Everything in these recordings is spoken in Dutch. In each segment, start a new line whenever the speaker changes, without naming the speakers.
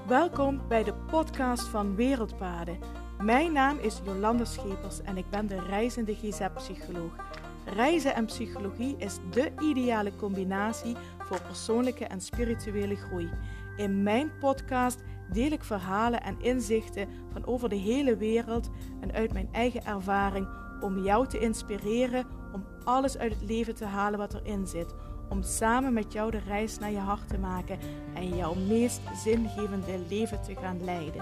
Welkom bij de podcast van Wereldpaden. Mijn naam is Jolanda Schepers en ik ben de reizende GZ-psycholoog. Reizen en psychologie is de ideale combinatie voor persoonlijke en spirituele groei. In mijn podcast deel ik verhalen en inzichten van over de hele wereld en uit mijn eigen ervaring om jou te inspireren om alles uit het leven te halen wat erin zit. Om samen met jou de reis naar je hart te maken en jouw meest zingevende leven te gaan leiden.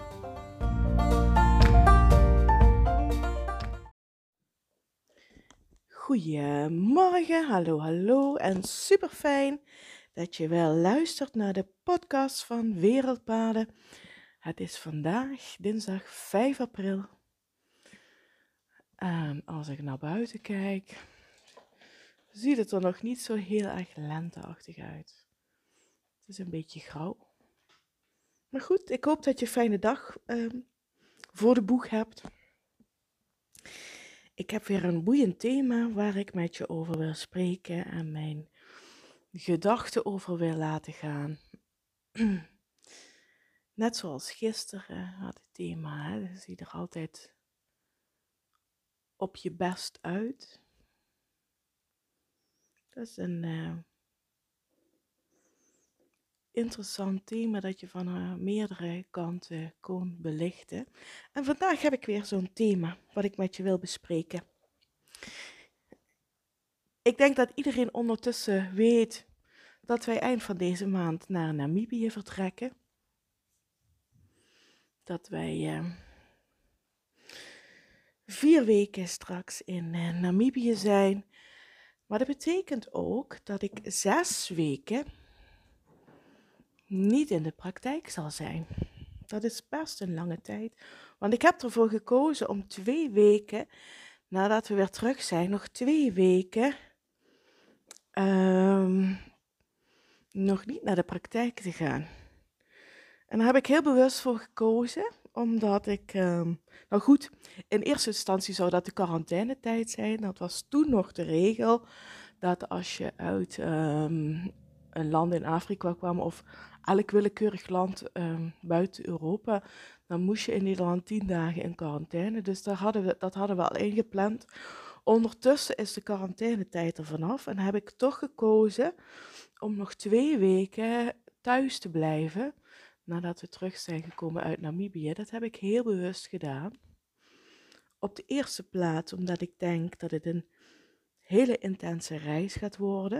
Goedemorgen, hallo en super fijn dat je wel luistert naar de podcast van Wereldpaden. Het is vandaag dinsdag 5 april. En als ik naar buiten kijk, ziet het er nog niet zo heel erg lenteachtig uit. Het is een beetje grauw. Maar goed, ik hoop dat je een fijne dag voor de boeg hebt. Ik heb weer een boeiend thema waar ik met je over wil spreken en mijn gedachten over wil laten gaan. Net zoals gisteren had het thema, zie er altijd op je best uit. Dat is een interessant thema dat je van meerdere kanten kon belichten. En vandaag heb ik weer zo'n thema wat ik met je wil bespreken. Ik denk dat iedereen ondertussen weet dat wij eind van deze maand naar Namibië vertrekken. Dat wij 4 weken straks in Namibië zijn. Maar dat betekent ook dat ik 6 weken niet in de praktijk zal zijn. Dat is best een lange tijd. Want ik heb ervoor gekozen om 2 weken, nadat we weer terug zijn, nog 2 weken nog niet naar de praktijk te gaan. En daar heb ik heel bewust voor gekozen, omdat ik, nou goed, in eerste instantie zou dat de quarantainetijd zijn. Dat was toen nog de regel, dat als je uit een land in Afrika kwam of elk willekeurig land buiten Europa, dan moest je in Nederland 10 dagen in quarantaine. Dus dat hadden we al ingepland. Ondertussen is de quarantainetijd er vanaf en heb ik toch gekozen om nog 2 weken thuis te blijven nadat we terug zijn gekomen uit Namibië. Dat heb ik heel bewust gedaan. Op de eerste plaats omdat ik denk dat het een hele intense reis gaat worden.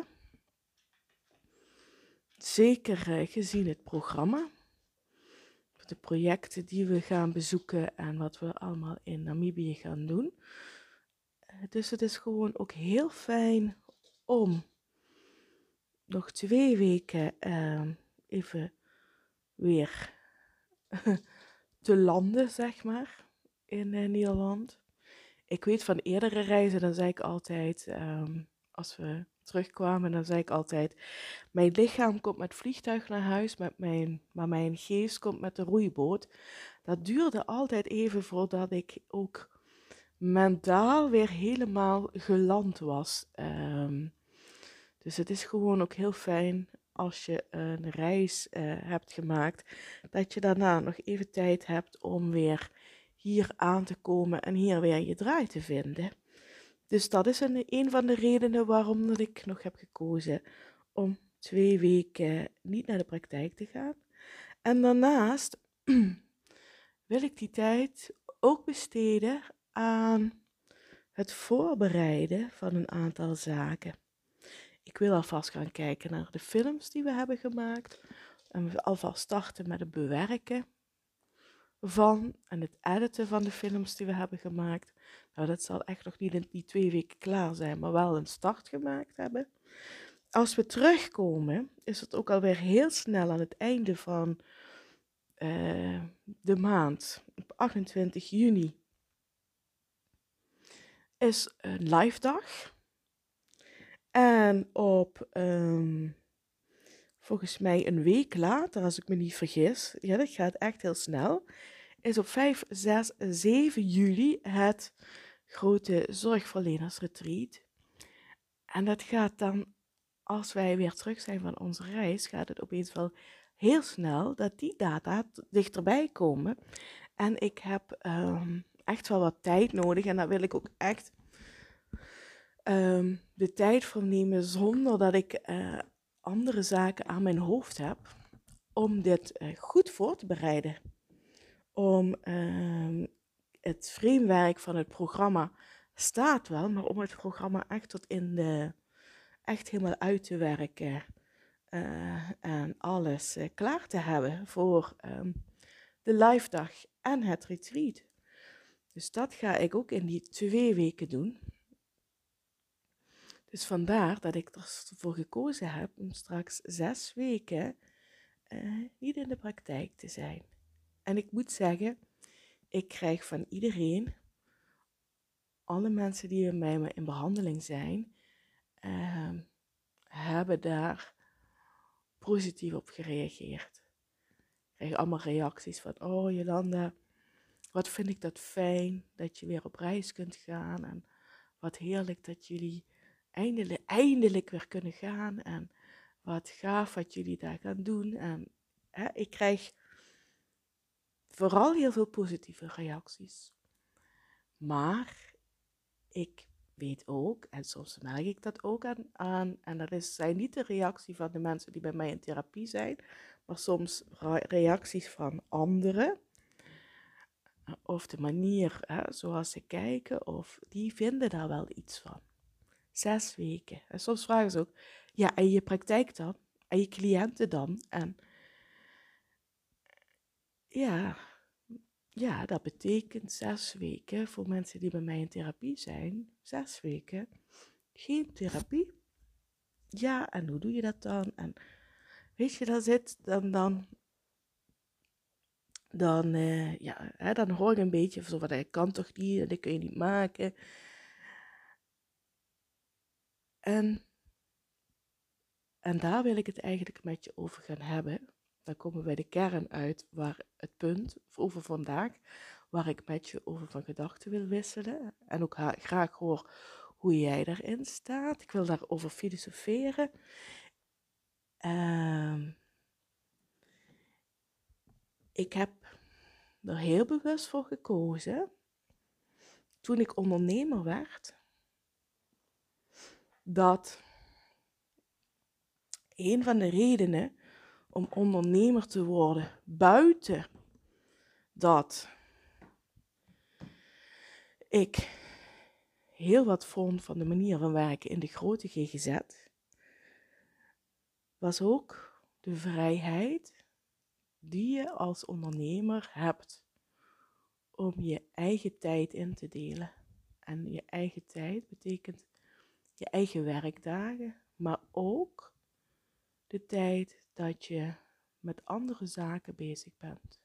Zeker gezien het programma, de projecten die we gaan bezoeken en wat we allemaal in Namibië gaan doen. Dus het is gewoon ook heel fijn om nog 2 weken even weer te landen, zeg maar, in Nederland. Ik weet van eerdere reizen, dan zei ik altijd, als we terugkwamen, dan zei ik altijd, mijn lichaam komt met vliegtuig naar huis, maar mijn geest komt met de roeiboot. Dat duurde altijd even voordat ik ook mentaal weer helemaal geland was. Dus het is gewoon ook heel fijn als je een reis hebt gemaakt, dat je daarna nog even tijd hebt om weer hier aan te komen en hier weer je draai te vinden. Dus dat is een van de redenen waarom dat ik nog heb gekozen om 2 weken niet naar de praktijk te gaan. En daarnaast wil ik die tijd ook besteden aan het voorbereiden van een aantal zaken. Ik wil alvast gaan kijken naar de films die we hebben gemaakt. En we alvast starten met het bewerken van en het editen van de films die we hebben gemaakt. Nou, dat zal echt nog niet in die 2 weken klaar zijn, maar wel een start gemaakt hebben. Als we terugkomen, is het ook alweer heel snel aan het einde van de maand, op 28 juni, is een live dag. En op, volgens mij een week later, als ik me niet vergis, ja, dat gaat echt heel snel, is op 5, 6, 7 juli het grote zorgverlenersretreat. En dat gaat dan, als wij weer terug zijn van onze reis, gaat het opeens wel heel snel dat die data dichterbij komen. En ik heb echt wel wat tijd nodig. En daar wil ik ook echt de tijd voor nemen zonder dat ik andere zaken aan mijn hoofd heb. Om dit goed voor te bereiden. Om het framewerk van het programma staat wel, maar om het programma echt tot in de, echt helemaal uit te werken en alles klaar te hebben voor de live dag en het retreat. Dus dat ga ik ook in die 2 weken doen. Dus vandaar dat ik ervoor gekozen heb om straks 6 weken niet in de praktijk te zijn. En ik moet zeggen, ik krijg van iedereen, alle mensen die bij mij in behandeling zijn, hebben daar positief op gereageerd. Ik krijg allemaal reacties van, oh Jolanda, wat vind ik dat fijn dat je weer op reis kunt gaan. En wat heerlijk dat jullie eindelijk weer kunnen gaan. En wat gaaf wat jullie daar gaan doen. En ik krijg vooral heel veel positieve reacties. Maar ik weet ook, en soms merk ik dat ook aan en dat zijn niet de reactie van de mensen die bij mij in therapie zijn, maar soms reacties van anderen, of de manier zoals ze kijken, of die vinden daar wel iets van. 6 weken. En soms vragen ze ook, ja, en je praktijk dan? En je cliënten dan? En ja, dat betekent 6 weken voor mensen die bij mij in therapie zijn. 6 weken, geen therapie. Ja, en hoe doe je dat dan? En weet je, dat zit dan hoor ik een beetje zo van, dat kan toch niet, en dat kun je niet maken. En daar wil ik het eigenlijk met je over gaan hebben. Dan komen we bij de kern uit, waar het punt over vandaag, waar ik met je over van gedachten wil wisselen. En ook graag hoor hoe jij daarin staat. Ik wil daarover filosoferen. Ik heb er heel bewust voor gekozen, toen ik ondernemer werd, dat een van de redenen om ondernemer te worden, buiten dat ik heel wat vond van de manier van werken in de grote GGZ, was ook de vrijheid die je als ondernemer hebt om je eigen tijd in te delen. En je eigen tijd betekent je eigen werkdagen, maar ook de tijd dat je met andere zaken bezig bent.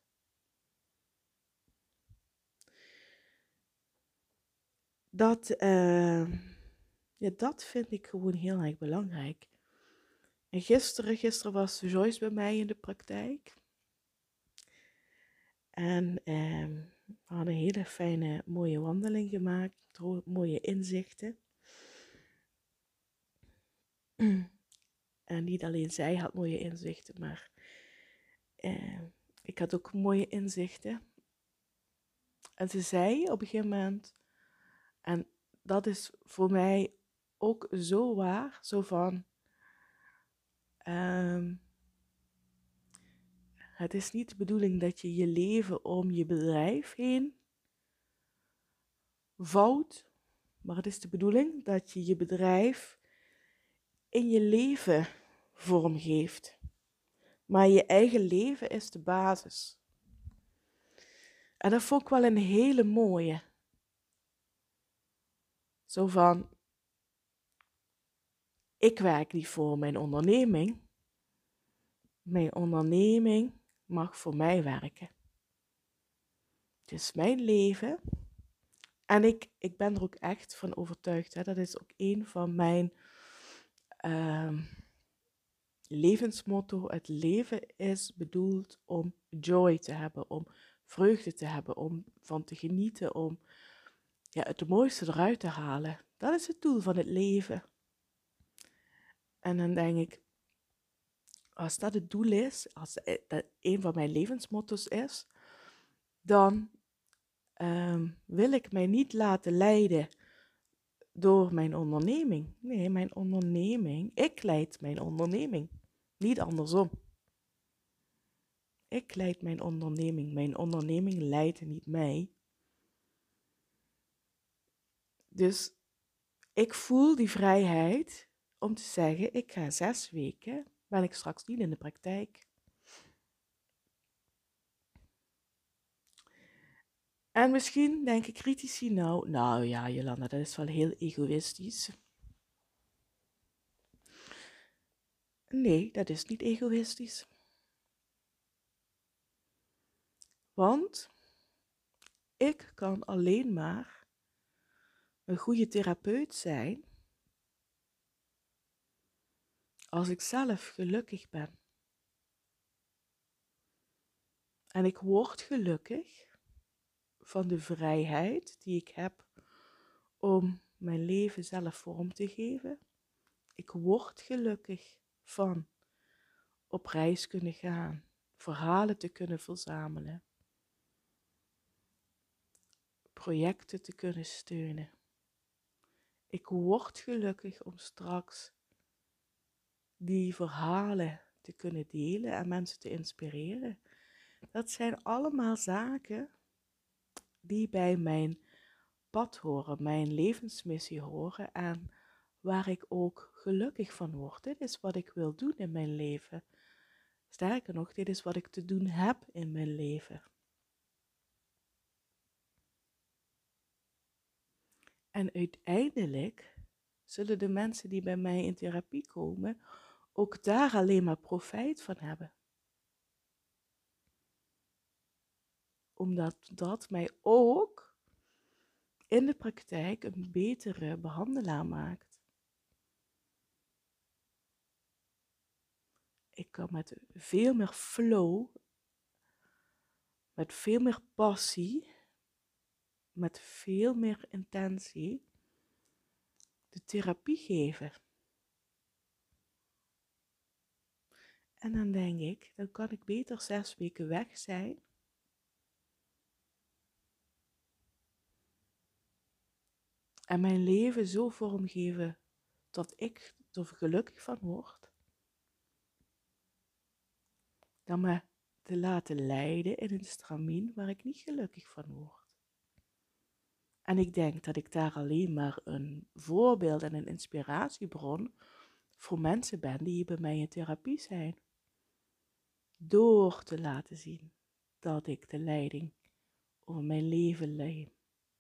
Dat vind ik gewoon heel erg belangrijk. En gisteren was Joyce bij mij in de praktijk. En we hadden een hele fijne, mooie wandeling gemaakt. Mooie inzichten. En niet alleen zij had mooie inzichten, maar ik had ook mooie inzichten. En ze zei op een gegeven moment, en dat is voor mij ook zo waar, zo van, het is niet de bedoeling dat je je leven om je bedrijf heen vouwt, maar het is de bedoeling dat je je bedrijf in je leven vormgeeft. Maar je eigen leven is de basis. En dat vond ik wel een hele mooie. Zo van, ik werk niet voor mijn onderneming. Mijn onderneming mag voor mij werken. Het is mijn leven. En ik ben er ook echt van overtuigd. Dat is ook een van mijn levensmotto. Het leven is bedoeld om joy te hebben, om vreugde te hebben, om van te genieten, om het mooiste eruit te halen. Dat is het doel van het leven. En dan denk ik, Als dat het doel is, als dat een van mijn levensmotto's is, dan wil ik mij niet laten leiden door mijn onderneming. Nee, mijn onderneming, ik leid mijn onderneming, niet andersom. Ik leid mijn onderneming leidt niet mij. Dus ik voel die vrijheid om te zeggen, ik ga 6 weken, ben ik straks niet in de praktijk. En misschien denken critici nou ja Jolanda, dat is wel heel egoïstisch. Nee, dat is niet egoïstisch. Want ik kan alleen maar een goede therapeut zijn als ik zelf gelukkig ben. En ik word gelukkig van de vrijheid die ik heb om mijn leven zelf vorm te geven. Ik word gelukkig van op reis kunnen gaan, verhalen te kunnen verzamelen, projecten te kunnen steunen. Ik word gelukkig om straks die verhalen te kunnen delen en mensen te inspireren. Dat zijn allemaal zaken die bij mijn pad horen, mijn levensmissie horen en waar ik ook gelukkig van word. Dit is wat ik wil doen in mijn leven. Sterker nog, dit is wat ik te doen heb in mijn leven. En uiteindelijk zullen de mensen die bij mij in therapie komen ook daar alleen maar profijt van hebben. Omdat dat mij ook in de praktijk een betere behandelaar maakt. Ik kan met veel meer flow, met veel meer passie, met veel meer intentie de therapie geven. En dan denk ik, dan kan ik beter 6 weken weg zijn. En mijn leven zo vormgeven dat ik er gelukkig van word. Dan me te laten leiden in een stramien waar ik niet gelukkig van word. En ik denk dat ik daar alleen maar een voorbeeld en een inspiratiebron voor mensen ben die bij mij in therapie zijn. Door te laten zien dat ik de leiding over mijn leven neem.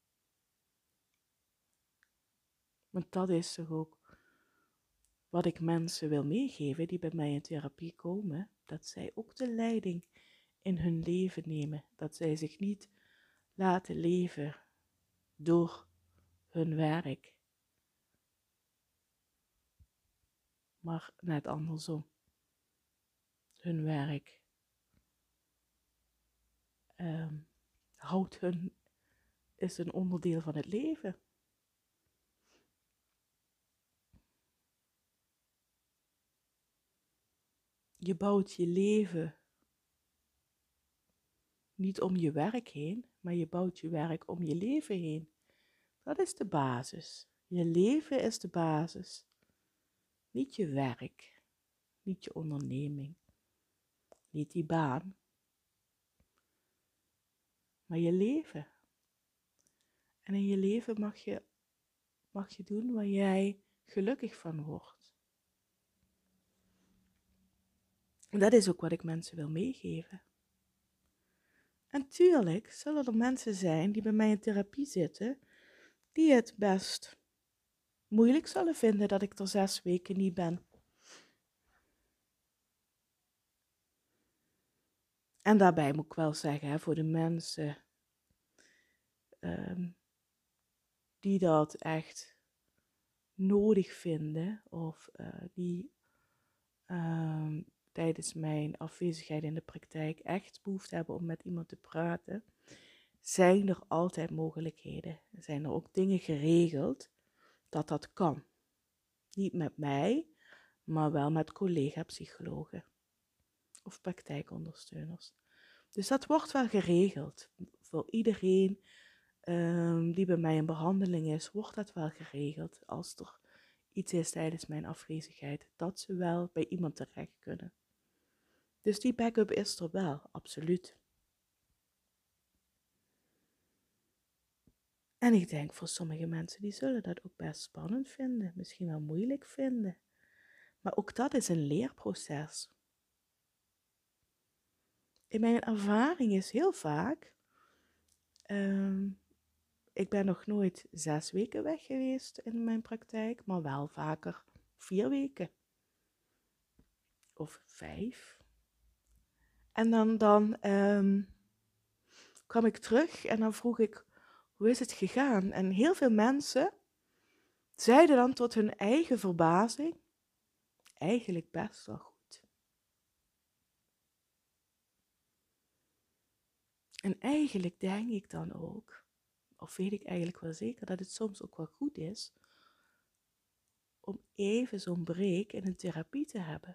Want dat is toch ook wat ik mensen wil meegeven die bij mij in therapie komen. Dat zij ook de leiding in hun leven nemen. Dat zij zich niet laten leven door hun werk. Maar net andersom. Hun werk is een onderdeel van het leven. Je bouwt je leven niet om je werk heen, maar je bouwt je werk om je leven heen. Dat is de basis. Je leven is de basis. Niet je werk, niet je onderneming, niet die baan, maar je leven. En in je leven mag je doen waar jij gelukkig van wordt. En dat is ook wat ik mensen wil meegeven. En tuurlijk zullen er mensen zijn die bij mij in therapie zitten, die het best moeilijk zullen vinden dat ik er 6 weken niet ben. En daarbij moet ik wel zeggen, voor de mensen die dat echt nodig vinden of die tijdens mijn afwezigheid in de praktijk echt behoefte hebben om met iemand te praten, zijn er altijd mogelijkheden. Er zijn er ook dingen geregeld dat dat kan. Niet met mij, maar wel met collega-psychologen. of praktijkondersteuners. Dus dat wordt wel geregeld. Voor iedereen die bij mij in behandeling is, wordt dat wel geregeld. Als er iets is tijdens mijn afwezigheid, dat ze wel bij iemand terecht kunnen. Dus die backup is er wel, absoluut. En ik denk voor sommige mensen, die zullen dat ook best spannend vinden, misschien wel moeilijk vinden. Maar ook dat is een leerproces. In mijn ervaring is heel vaak, ik ben nog nooit 6 weken weg geweest in mijn praktijk, maar wel vaker 4 weken. Of 5. En dan kwam ik terug en dan vroeg ik, hoe is het gegaan? En heel veel mensen zeiden dan tot hun eigen verbazing, eigenlijk best wel goed. En eigenlijk denk ik dan ook, of weet ik eigenlijk wel zeker, dat het soms ook wel goed is om even zo'n break in een therapie te hebben.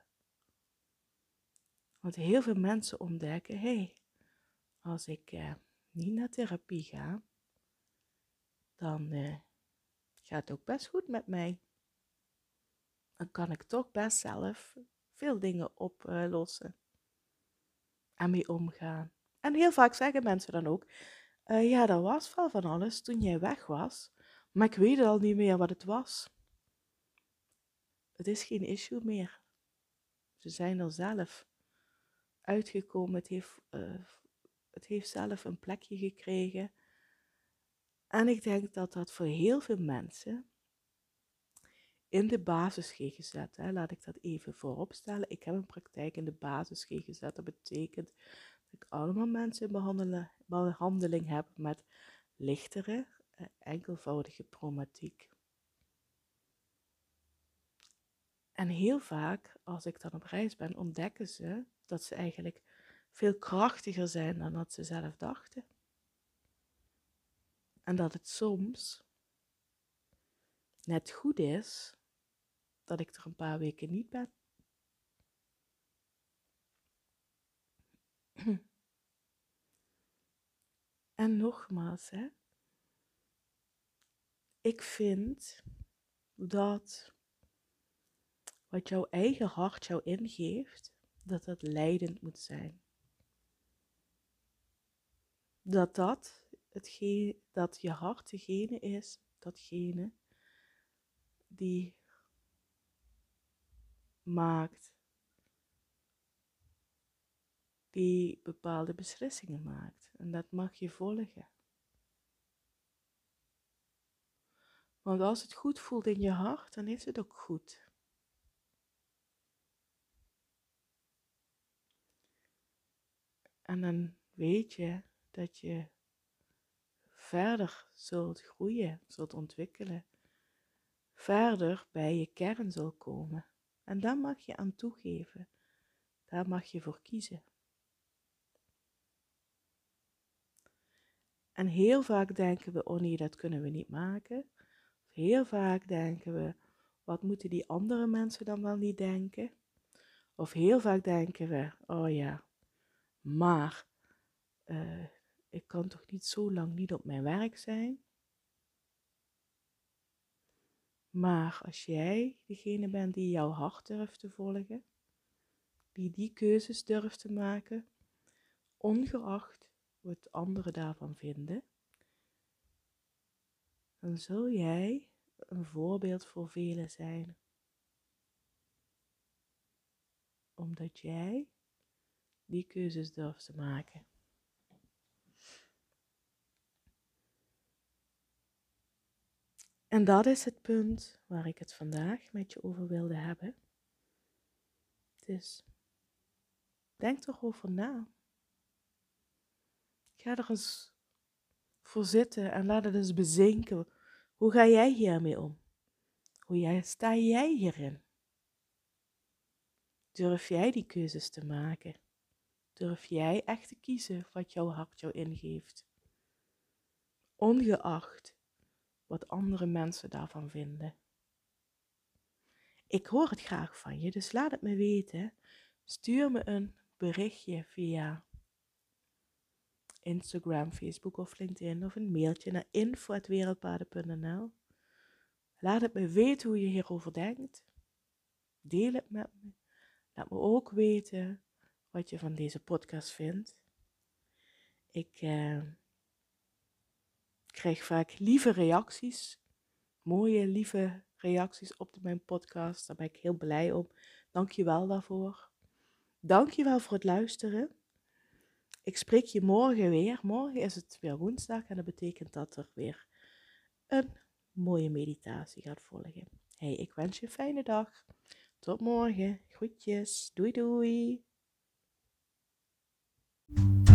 Want heel veel mensen ontdekken, hé, als ik niet naar therapie ga, dan gaat het ook best goed met mij. Dan kan ik toch best zelf veel dingen oplossen en mee omgaan. En heel vaak zeggen mensen dan ook, ja, er was wel van alles toen jij weg was, maar ik weet al niet meer wat het was. Het is geen issue meer. Ze zijn er zelf uitgekomen, het heeft zelf een plekje gekregen. En ik denk dat dat voor heel veel mensen in de basis GGZ, laat ik dat even voorop stellen. Ik heb een praktijk in de basis GGZ. Dat betekent dat ik allemaal mensen in behandeling heb met lichtere, enkelvoudige problematiek. En heel vaak, als ik dan op reis ben, ontdekken ze dat ze eigenlijk veel krachtiger zijn dan dat ze zelf dachten. En dat het soms net goed is dat ik er een paar weken niet ben. En nogmaals, ik vind dat wat jouw eigen hart jou ingeeft, dat dat leidend moet zijn. Dat je hart degene is, datgene die maakt, die bepaalde beslissingen maakt. En dat mag je volgen. Want als het goed voelt in je hart, dan is het ook goed. En dan weet je dat je verder zult groeien, zult ontwikkelen. Verder bij je kern zul komen. En daar mag je aan toegeven. Daar mag je voor kiezen. En heel vaak denken we, oh nee, dat kunnen we niet maken. Heel vaak denken we, wat moeten die andere mensen dan wel niet denken? Of heel vaak denken we, oh ja, maar ik kan toch niet zo lang niet op mijn werk zijn? Maar als jij degene bent die jouw hart durft te volgen, die keuzes durft te maken, ongeacht wat anderen daarvan vinden, dan zul jij een voorbeeld voor velen zijn. Omdat jij die keuzes durft te maken. En dat is het punt waar ik het vandaag met je over wilde hebben. Dus denk erover na. Ga er eens voor zitten en laat het eens bezinken. Hoe ga jij hiermee om? Sta jij hierin? Durf jij die keuzes te maken? Durf jij echt te kiezen wat jouw hart jou ingeeft? Ongeacht wat andere mensen daarvan vinden. Ik hoor het graag van je, dus laat het me weten. Stuur me een berichtje via Instagram, Facebook of LinkedIn of een mailtje naar info@wereldpaden.nl. Laat het me weten hoe je hierover denkt. Deel het met me. Laat me ook weten wat je van deze podcast vindt. Ik krijg vaak lieve reacties. Mooie, lieve reacties op mijn podcast. Daar ben ik heel blij om. Dank je wel daarvoor. Dank je wel voor het luisteren. Ik spreek je morgen weer. Morgen is het weer woensdag en dat betekent dat er weer een mooie meditatie gaat volgen. Hey, ik wens je een fijne dag. Tot morgen. Groetjes. Doei doei.